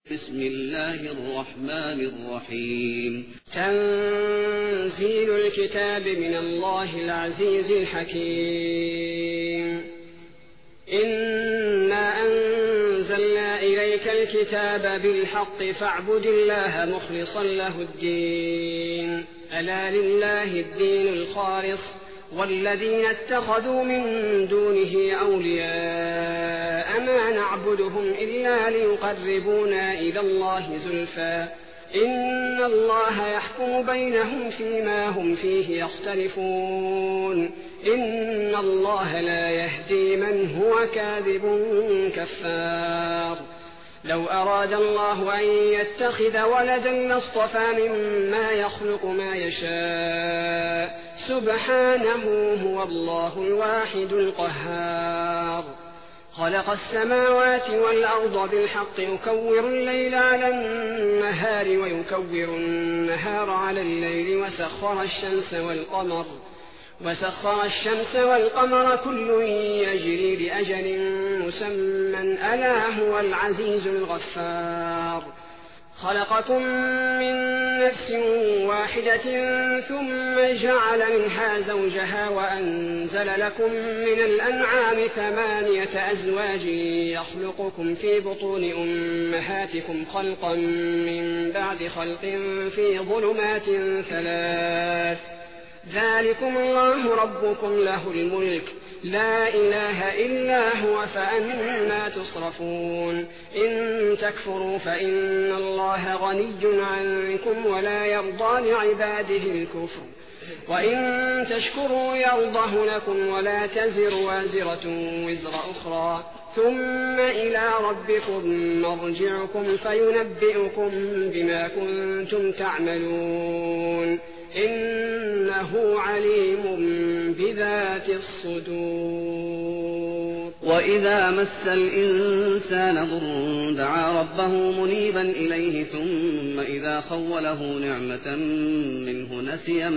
بسم الله الرحمن الرحيم. تنزيل الكتاب من الله العزيز الحكيم. إنا أنزلنا إليك الكتاب بالحق فاعبد الله مخلصا له الدين. ألا لله الدين الخالص والذين اتخذوا من دونه أولياء ما نعبدهم إلا ليقربونا إلى الله زلفى إن الله يحكم بينهم فيما هم فيه يختلفون إن الله لا يهدي من هو كاذب كفار. لو أراد الله أن يتخذ ولدا لاصطفى مما يخلق ما يشاء سبحانه هو الله الواحد القهار. خلق السماوات والأرض بالحق يكور الليل على النهار ويكور النهار على الليل وسخر الشمس والقمر كل يجري لأجل مسمى ألا هو العزيز الغفار. خلقكم من نفس واحدة ثم جعل منها زوجها وأنزل لكم من الأنعام 8 أزواج يخلقكم في بطون أمهاتكم خلقا من بعد خلق في ظلمات 3. ذلكم الله ربكم له الملك لا إله إلا هو فأنى تصرفون. إن تكفروا فإن الله غني عنكم ولا يرضى لعباده الكفر وإن تشكروا يرضه لكم ولا تزر وازرة وزر أخرى ثم إلى ربكم مرجعكم فينبئكم بما كنتم تعملون إنه عليم بذات الصدور. وإذا مس الإنسان ضر دعا ربه منيبا إليه ثم إذا خوله نعمة منه نسي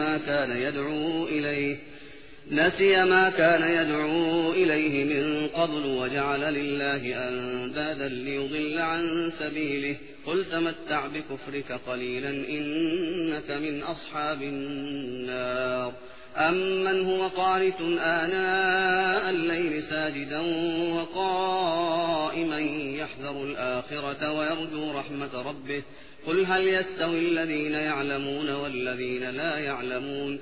ما كان يدعو إليه من قبل وجعل لله أندادا ليضل عن سبيله قل تمتع بكفرك قليلا إنك من أصحاب النار. أمن هو قانت آناء الليل ساجدا وقائما يحذر الآخرة ويرجو رحمة ربه قل هل يستوي الذين يعلمون والذين لا يعلمون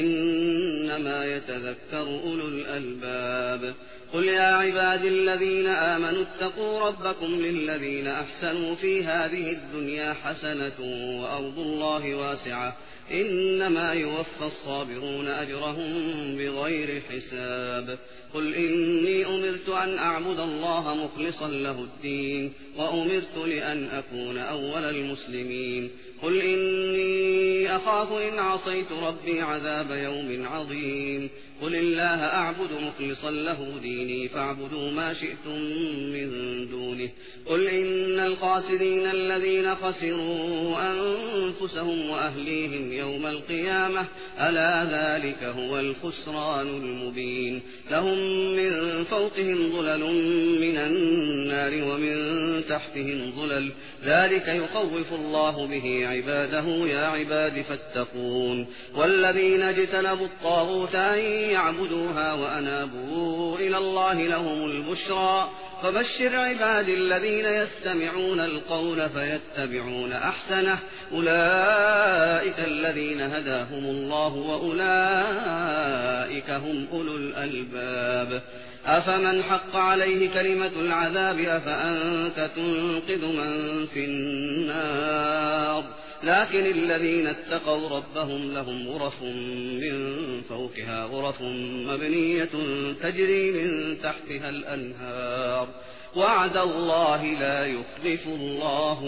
إنما يتذكر أولو الألباب. قل يا عبادي الذين آمنوا اتقوا ربكم للذين أحسنوا في هذه الدنيا حسنة وأرض الله واسعة إنما يوفى الصابرون أجرهم بغير حساب. قل إني أمرت أن أعبد الله مخلصا له الدين وأمرت لأن أكون أول المسلمين. قل إني أخاف إن عصيت ربي عذاب يوم عظيم. قل الله أعبد مخلصا له ديني فاعبدوا ما شئتم من دونه. قل إن الخاسرين الذين خسروا أنفسهم وأهليهم يوم القيامة ألا ذلك هو الخسران المبين. لهم من فوقهم ظلل من النار ومن تحتهم ظلل ذلك يخوف الله به عباده يا عباد فاتقون. والذين اجتنبوا الطاغوت أن يعبدوها وأنابوا إلى الله لهم البشرى فبشر عبادي الذين يستمعون القول فيتبعون أحسنه أولئك الذين هداهم الله وأولئك هم أولو الألباب. أفمن حق عليه كلمة العذاب أفأنت تنقذ من في النار. لكن الذين اتقوا ربهم لهم غرف من فوقها غرف مبنية تجري من تحتها الأنهار وعد الله لا يخلف الله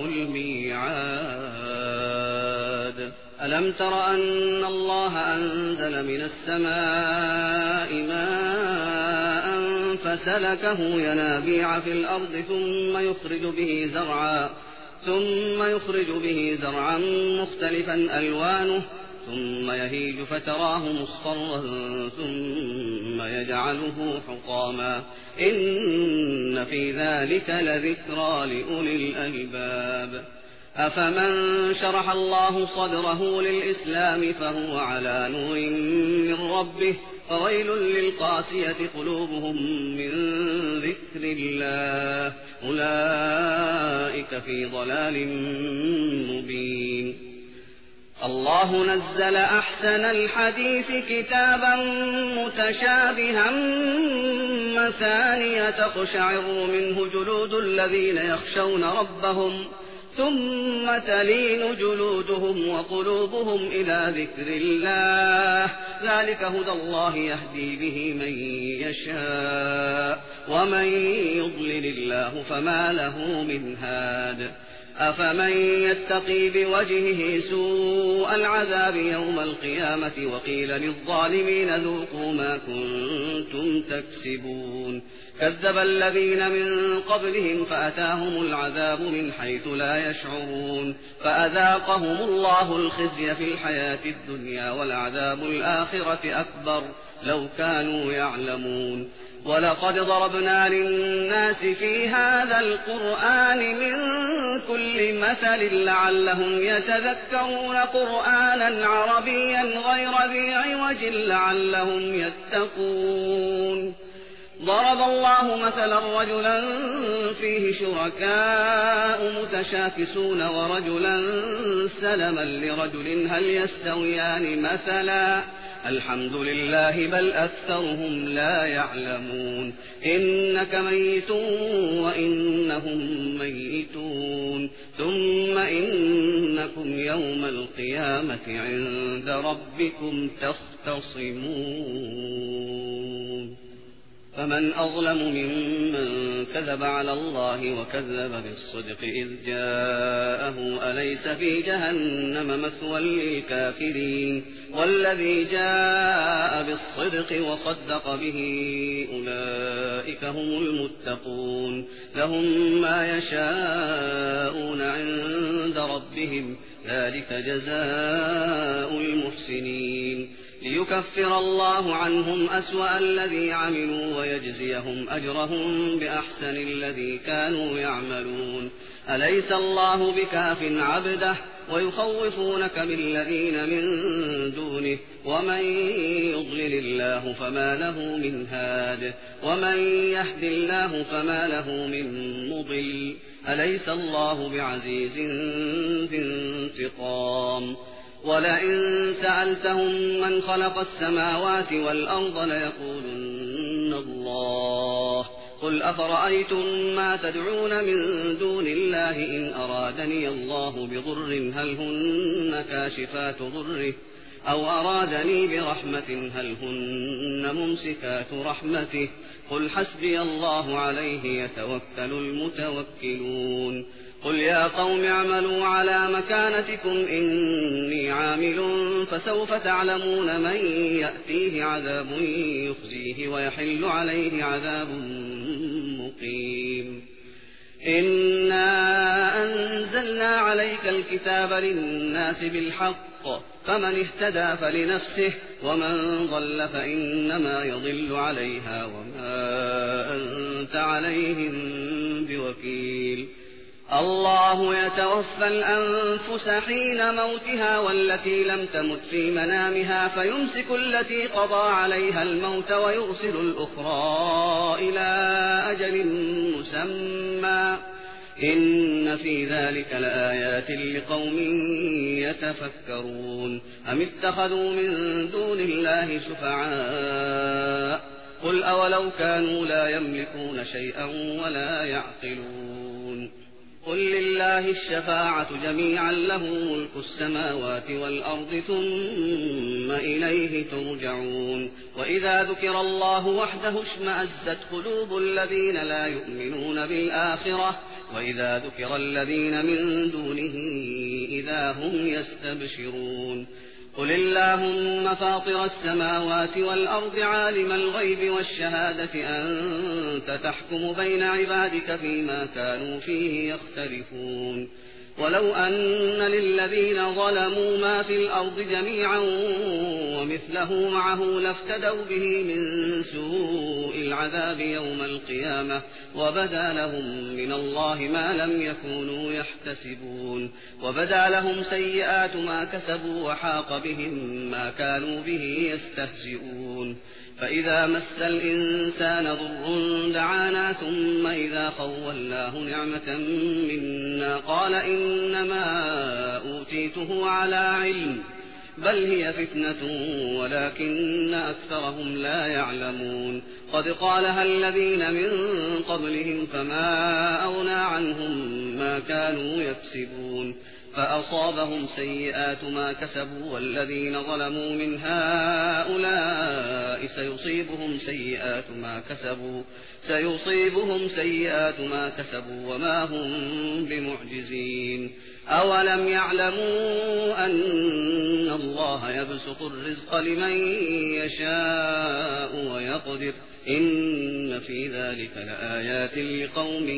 الميعاد. ألم تر أن الله أنزل من السماء ماء فسلكه ينابيع في الأرض ثم يخرج به زرعا مختلفا ألوانه ثم يهيج فتراه مصفرا ثم يجعله حطاما إن في ذلك لذكرى لأولي الألباب أفمن شرح الله صدره للإسلام فهو على نور من ربه فويل للقاسية قلوبهم من ذكر الله أولئك في ضلال مبين الله نزل أحسن الحديث كتابا متشابها مثانية تقشعر منه جلود الذين يخشون ربهم ثم تلين جلودهم وقلوبهم إلى ذكر الله ذلك هدى الله يهدي به من يشاء ومن يضلل الله فما له من هاد أفمن يتقي بوجهه سوء العذاب يوم القيامة وقيل للظالمين ذوقوا ما كنتم تكسبون كذب الذين من قبلهم فأتاهم العذاب من حيث لا يشعرون فأذاقهم الله الخزي في الحياة الدنيا والعذاب الآخرة أكبر لو كانوا يعلمون ولقد ضربنا للناس في هذا القرآن من كل مثل لعلهم يتذكرون قرآنا عربيا غير ذي عوج لعلهم يتقون ضرب الله مثلا رجلا فيه شركاء متشاكسون ورجلا سلما لرجل هل يستويان مثلا الحمد لله بل أكثرهم لا يعلمون إنك ميت وإنهم ميتون ثم إنكم يوم القيامة عند ربكم تختصمون فمن أظلم ممن كذب على الله وكذب بالصدق إذ جاءه أليس في جهنم مثوى للكافرين والذي جاء بالصدق وصدق به أولئك هم المتقون لهم ما يشاءون عند ربهم ذلك جزاء المحسنين ليكفر الله عنهم أسوأ الذي عملوا ويجزيهم أجرهم بأحسن الذي كانوا يعملون أليس الله بكاف عبده ويخوفونك بالذين من دونه ومن يضلل الله فما له من هاد ومن يهد الله فما له من مضل أليس الله بعزيز ذي انتقام ولئن سألتهم من خلق السماوات والأرض ليقولن الله قل أفرأيتم ما تدعون من دون الله إن أرادني الله بضر هل هن كاشفات ضره أو أرادني برحمة هل هن ممسكات رحمته قل حسبي الله عليه يتوكل المتوكلون قل يا قوم اعملوا على مكانتكم إني عامل فسوف تعلمون من يأتيه عذاب يخزيه ويحل عليه عذاب مقيم إنا أنزلنا عليك الكتاب للناس بالحق فمن اهتدى فلنفسه ومن ضل فإنما يضل عليها وما أنت عليهم بوكيل الله يتوفى الأنفس حين موتها والتي لم تمت في منامها فيمسك التي قضى عليها الموت ويرسل الأخرى إلى أجل مسمى إن في ذلك لآيات لقوم يتفكرون أم اتخذوا من دون الله شفعاء قل أولو كانوا لا يملكون شيئا ولا يعقلون قل لله الشفاعة جميعا له ملك السماوات والأرض ثم إليه ترجعون وإذا ذكر الله وحده اشمأزت قلوب الذين لا يؤمنون بالآخرة وإذا ذكر الذين من دونه إذا هم يستبشرون قل اللهم فاطر السماوات والأرض عالم الغيب والشهادة أنت تحكم بين عبادك فيما كانوا فيه يختلفون ولو أن للذين ظلموا ما في الأرض جميعا ومثله معه لافتدوا به من سوء العذاب يوم القيامة وبدا لهم من الله ما لم يكونوا يحتسبون وبدا لهم سيئات ما كسبوا وحاق بهم ما كانوا به يستهزئون فإذا مس الإنسان ضر دعانا ثم إذا خولناه نعمة منا قال إنما أوتيته على علم بل هي فتنة ولكن أكثرهم لا يعلمون قد قالها الذين من قبلهم فما أغنى عنهم ما كانوا يكسبون فأصابهم سيئات ما كسبوا والذين ظلموا من هؤلاء سيصيبهم سيئات ما كسبوا وما هم بمعجزين أولم يعلموا أن الله يبسط الرزق لمن يشاء ويقدر إن في ذلك لآيات لقوم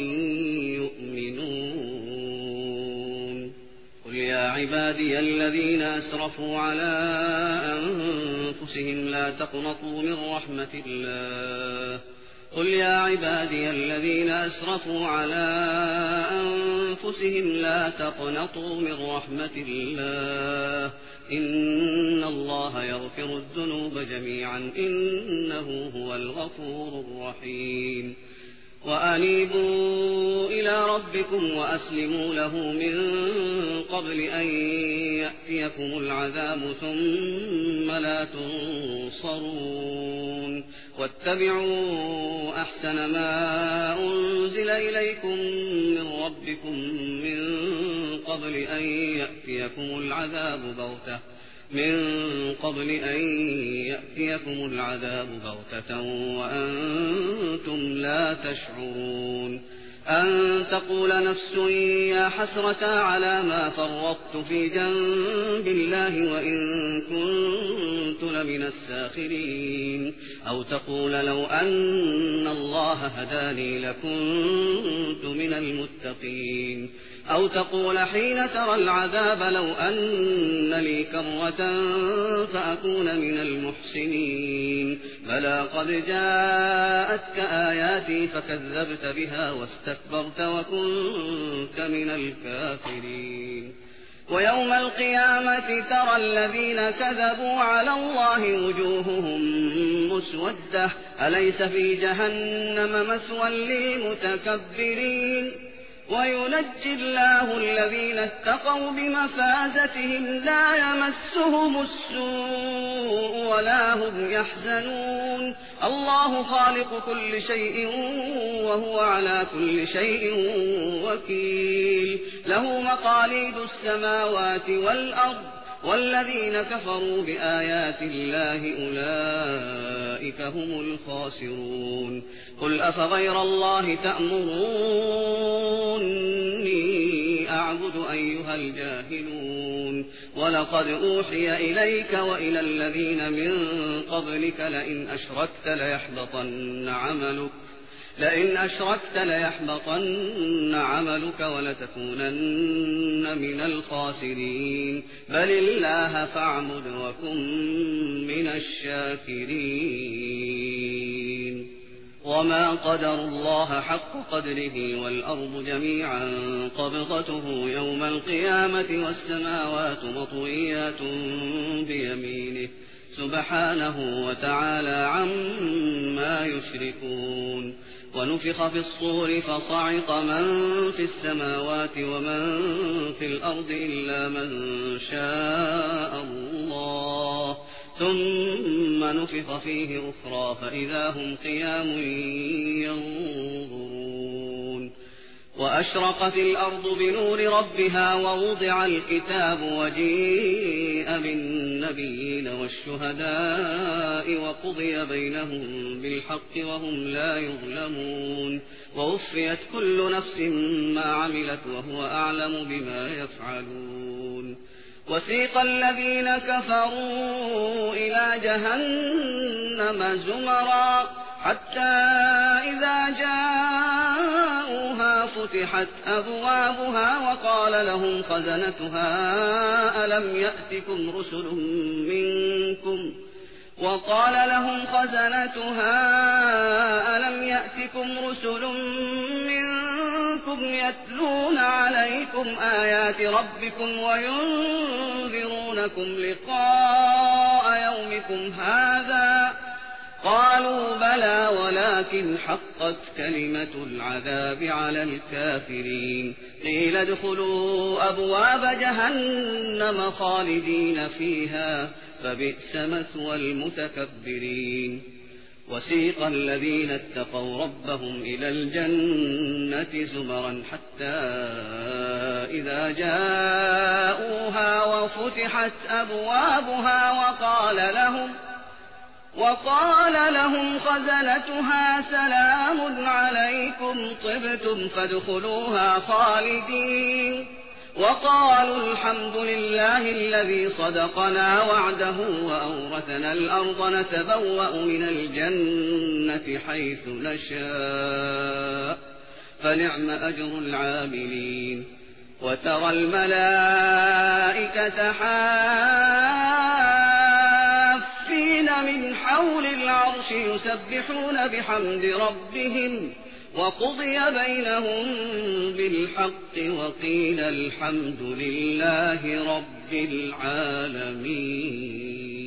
يؤمنون قل يا عبادي الذين أسرفوا على أنفسهم لا تقنطوا من رحمة الله قل يا عبادي الذين أسرفوا على أنفسهم لا تقنطوا من رحمة الله إن الله يغفر الذنوب جميعا إنه هو الغفور الرحيم وأنيبوا إلى ربكم وأسلموا له من قبل أن يأتيكم العذاب ثم لا تنصرون واتبعوا أحسن ما أنزل إليكم من ربكم من قبل أن يأتيكم العذاب بغتة وأنتم لا تشعرون أن تقول نفس يا حسرة على ما فرطت في جنب الله وإن كنت لمن الساخرين أو تقول لو أن الله هداني لكنت من المتقين أو تقول حين ترى العذاب لو أن لي كرة فأكون من المحسنين بلى قد جاءتك آياتي فكذبت بها واستكبرت وكنت من الكافرين ويوم القيامة ترى الذين كذبوا على الله وجوههم مسودة أليس في جهنم مثوى للمتكبرين وينجي الله الذين اتقوا بمفازتهم لا يمسهم السوء ولا هم يحزنون الله خالق كل شيء وهو على كل شيء وكيل له مقاليد السماوات والأرض والذين كفروا بآيات الله أولئك هم الخاسرون قل أفغير الله تأمروني أعبد أيها الجاهلون ولقد أوحي إليك وإلى الذين من قبلك لئن أشركت ليحبطن عملك ولتكونن من الخاسرين بل الله فاعبد وكن من الشاكرين وما قدر الله حق قدره والأرض جميعا قبضته يوم القيامة والسماوات مطويات بيمينه سبحانه وتعالى عما يشركون ونفخ في الصور فصعق من في السماوات ومن في الأرض إلا من شاء الله ثم نفخ فيه أخرى فإذا هم قيام ينظرون وأشرقت الأرض بنور ربها ووضع الكتاب وجيء بالنبيين والشهداء وقضي بينهم بالحق وهم لا يظلمون ووفيت كل نفس ما عملت وهو أعلم بما يفعلون وسيق الذين كفروا إلى جهنم زمرا حتى إذا جاءوها وفتحت أبوابها وقال لهم خزنتها ألم يأتكم رسل منكم يتلون عليكم آيات ربكم وينذرونكم لقاء يومكم هذا؟ قالوا بلى ولكن حقت كلمة العذاب على الكافرين. قيل ادخلوا أبواب جهنم خالدين فيها فبئس مثوى المتكبرين. وسيق الذين اتقوا ربهم إلى الجنة زمرا حتى إذا جاءوها وفتحت أبوابها وقال لهم خزنتها سلام عليكم طبتم فادخلوها خالدين وقالوا الحمد لله الذي صدقنا وعده وأورثنا الأرض نتبوأ من الجنة حيث نشاء فنعم أجر العاملين. وترى الملائكة حافين من حول العرش يسبحون بحمد ربهم وقضي بينهم بالحق وقيل الحمد لله رب العالمين.